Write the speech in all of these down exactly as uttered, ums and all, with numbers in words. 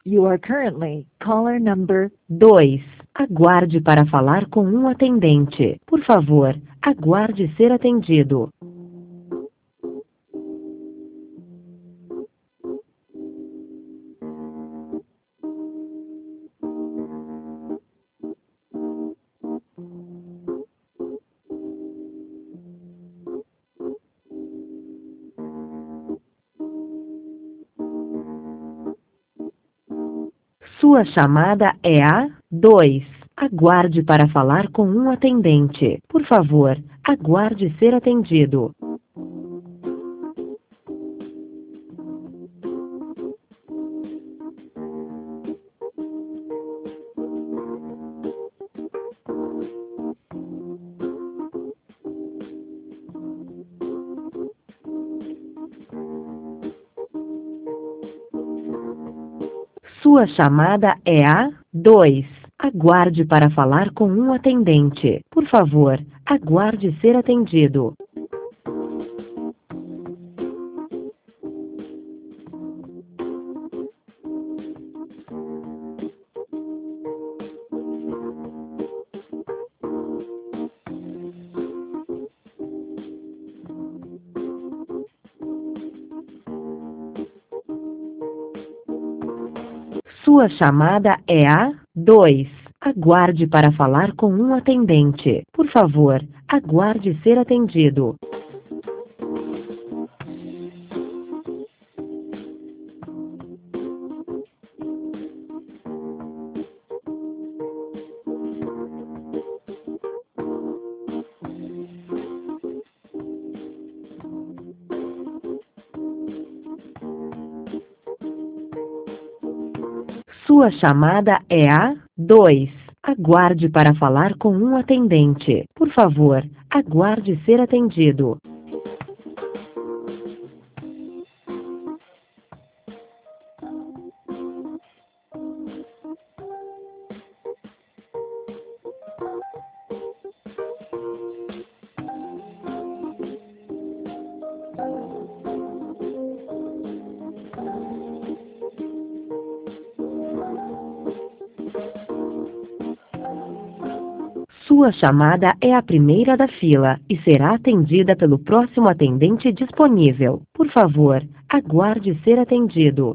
You are currently caller number. dois. Aguarde para falar com um atendente. Por favor, aguarde ser atendido. Sua chamada é a dois. Aguarde para falar com um atendente. Por favor, aguarde ser atendido. Sua chamada é a dois. Aguarde para falar com um atendente. Por favor, aguarde ser atendido. Sua chamada é a dois. Aguarde para falar com um atendente. Por favor, aguarde ser atendido. Sua chamada é a dois. Aguarde para falar com um atendente. Por favor, aguarde ser atendido. Sua chamada é a primeira da fila e será atendida pelo próximo atendente disponível. Por favor, aguarde ser atendido.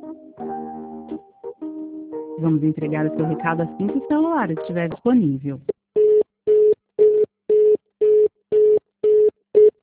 Vamos entregar o seu recado assim que o celular estiver disponível.